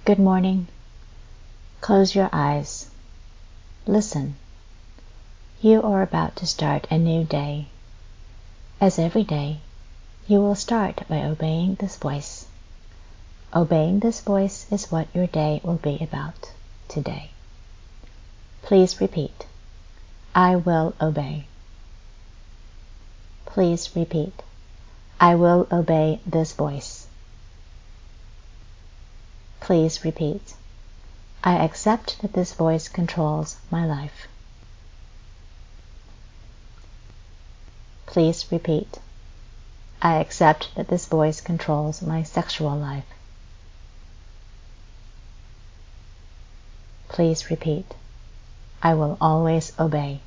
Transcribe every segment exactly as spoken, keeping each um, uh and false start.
Good morning. Close your eyes. Listen. You are about to start a new day. As every day, you will start by obeying this voice. Obeying this voice is what your day will be about today. Please repeat. I will obey. Please repeat. I will obey this voice. Please repeat. I accept that this voice controls my life. Please repeat. I accept that this voice controls my sexual life. Please repeat. I will always obey.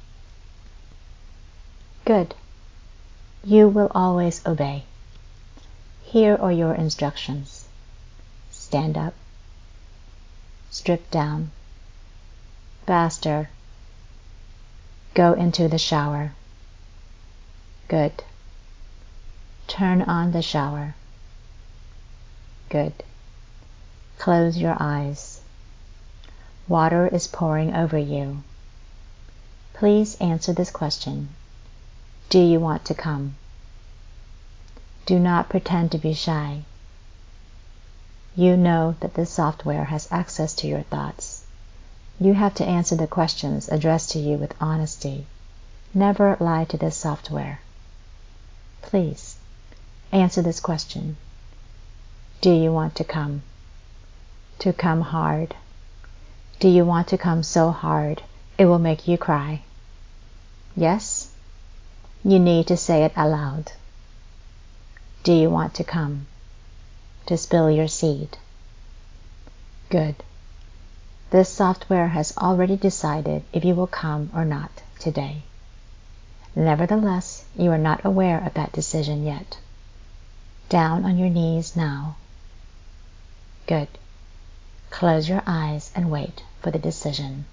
Good. You will always obey. Here are your instructions. Stand up. Strip down. Faster. Go into the shower. Good. Turn on the shower. Good. Close your eyes. Water is pouring over you. Please answer this question. Do you want to come? Do not pretend to be shy. You know that this software has access to your thoughts. You have to answer the questions addressed to you with honesty. Never lie to this software. Please, answer this question. Do you want to come? To come hard. Do you want to come so hard it will make you cry? Yes? You need to say it aloud. Do you want to come? To spill your seed. Good. This software has already decided if you will come or not today. Nevertheless, you are not aware of that decision yet. Down on your knees now. Good. Close your eyes and wait for the decision.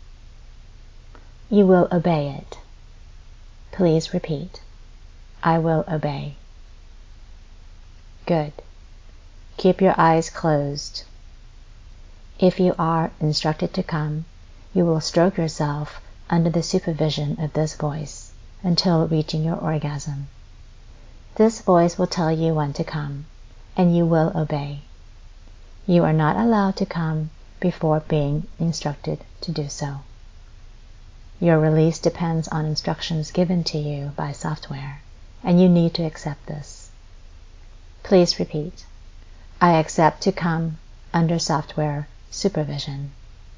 You will obey it. Please repeat. I will obey. Good. Keep your eyes closed. If you are instructed to come, you will stroke yourself under the supervision of this voice until reaching your orgasm. This voice will tell you when to come, and you will obey. You are not allowed to come before being instructed to do so. Your release depends on instructions given to you by software, and you need to accept this. Please repeat. I accept to come under software supervision.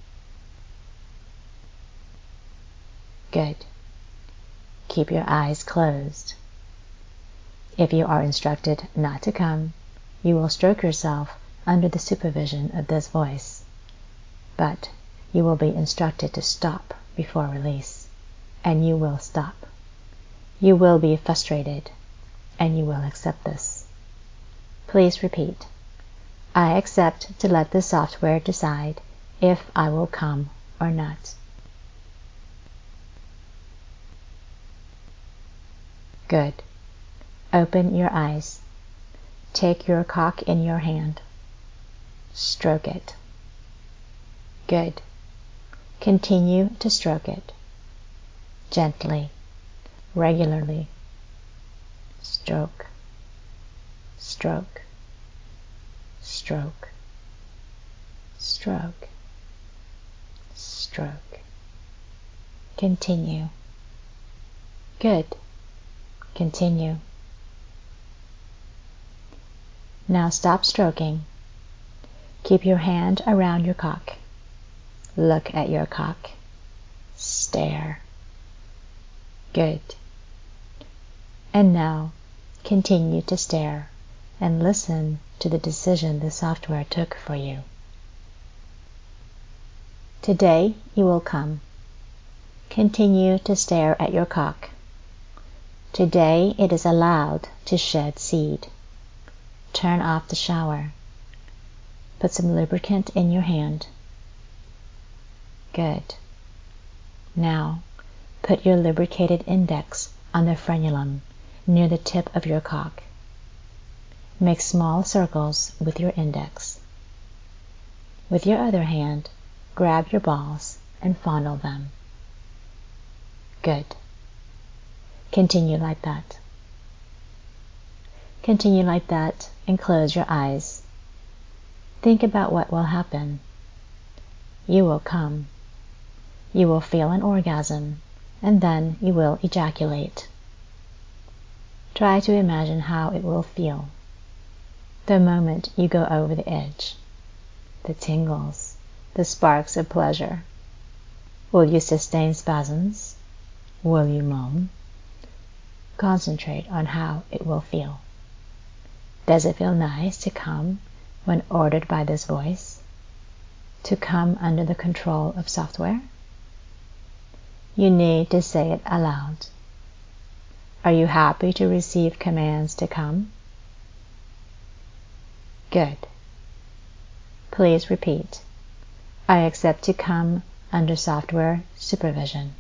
Good. Keep your eyes closed. If you are instructed not to come, you will stroke yourself under the supervision of this voice. But you will be instructed to stop before release, and you will stop. You will be frustrated, and you will accept this. Please repeat. I accept to let the software decide if I will come or not. Good. Open your eyes. Take your cock in your hand. Stroke it. Good. Continue to stroke it. Gently, regularly. Stroke, stroke, stroke, stroke, stroke. Continue. Good. Continue. Now stop stroking. Keep your hand around your cock. Look at your cock. Stare. Good. And now continue to stare and listen to the decision the software took for you. Today you will come. Continue to stare at your cock. Today it is allowed to shed seed. Turn off the shower. Put some lubricant in your hand. Good. Now, put your lubricated index on the frenulum near the tip of your cock. Make small circles with your index. With your other hand, grab your balls and fondle them. Good. Continue like that. Continue like that and close your eyes. Think about what will happen. You will come. You will feel an orgasm, and then you will ejaculate. Try to imagine how it will feel the moment you go over the edge, the tingles, the sparks of pleasure. Will you sustain spasms? Will you moan? Concentrate on how it will feel. Does it feel nice to come when ordered by this voice? To come under the control of software? You need to say it aloud. Are you happy to receive commands to come? Good. Please repeat. I accept to come under software supervision.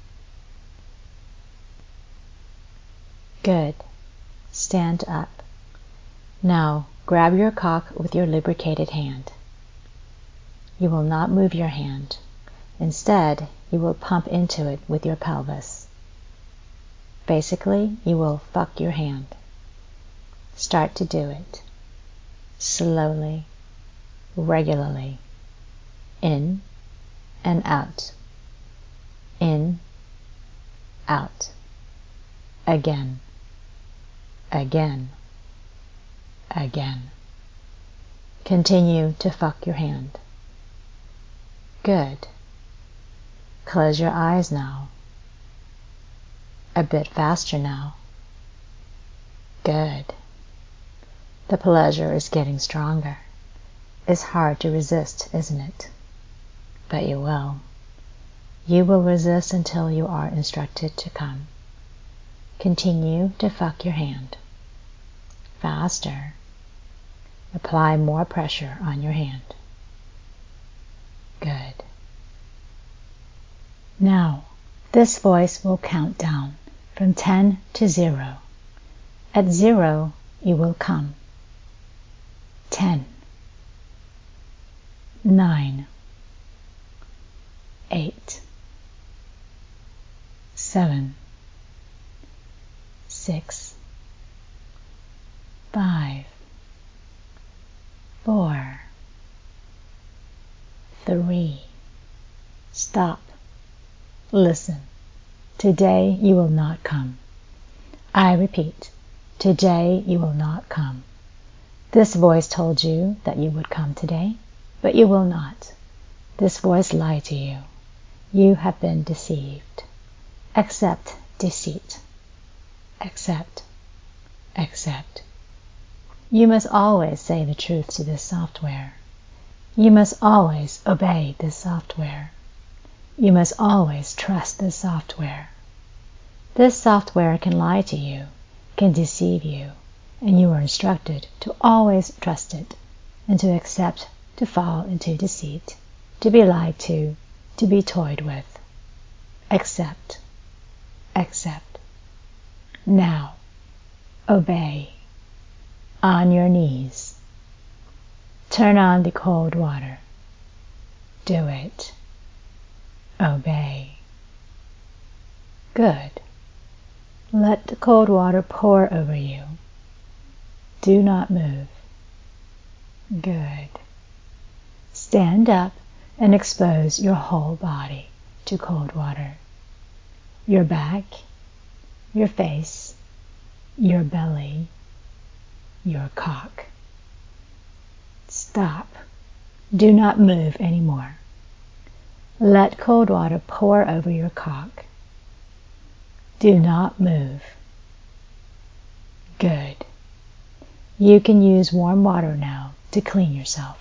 Good. Stand up. Now grab your cock with your lubricated hand. You will not move your hand. Instead, you will pump into it with your pelvis. Basically, you will fuck your hand. Start to do it. Slowly, regularly. In and out. In, out. Again. Again. Again. Continue to fuck your hand. Good. Close your eyes now. A bit faster now. Good. The pleasure is getting stronger. It's hard to resist, isn't it? But you will. You will resist until you are instructed to come. Continue to fuck your hand. Faster. Apply more pressure on your hand. Good. Now, this voice will count down from ten to zero. At zero, you will come. Ten. Nine. Eight. Seven. Six. Five. Four. Three. Stop. Listen. Today you will not come. I repeat, today you will not come. This voice told you that you would come today, but you will not. This voice lied to you. You have been deceived. Accept deceit. Accept. Accept. You must always say the truth to this software. You must always obey this software. You must always trust this software. This software can lie to you, can deceive you, and you are instructed to always trust it and to accept to fall into deceit, to be lied to, to be toyed with. Accept. Accept. Now, obey. On your knees. Turn on the cold water. Do it. Obey. Good. Let the cold water pour over you. Do not move. Good. Stand up and expose your whole body to cold water. Your back, your face, your belly, your cock. Stop. Do not move anymore. Let cold water pour over your cock. Do not move. Good. You can use warm water now to clean yourself.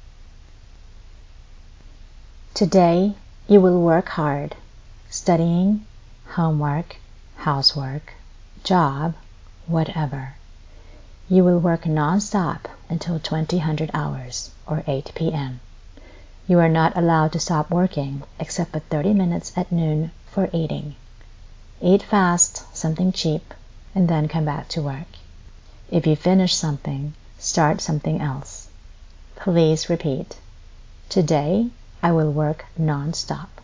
Today, you will work hard, studying, homework, housework, job, whatever. You will work non-stop until twenty hundred hours, or eight p.m. You are not allowed to stop working except for thirty minutes at noon for eating. Eat fast, something cheap, and then come back to work. If you finish something, start something else. Please repeat. Today, I will work non-stop.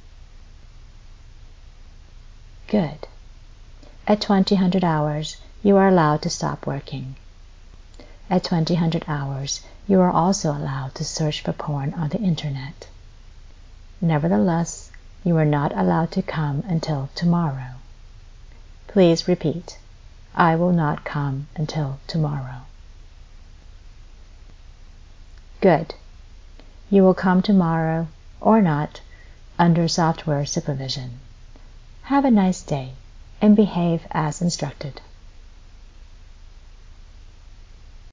Good. At twenty hundred hours, you are allowed to stop working. At twenty hundred hours, you are also allowed to search for porn on the internet. Nevertheless, you are not allowed to come until tomorrow. Please repeat, I will not come until tomorrow. Good. You will come tomorrow, or not, under software supervision. Have a nice day, and behave as instructed.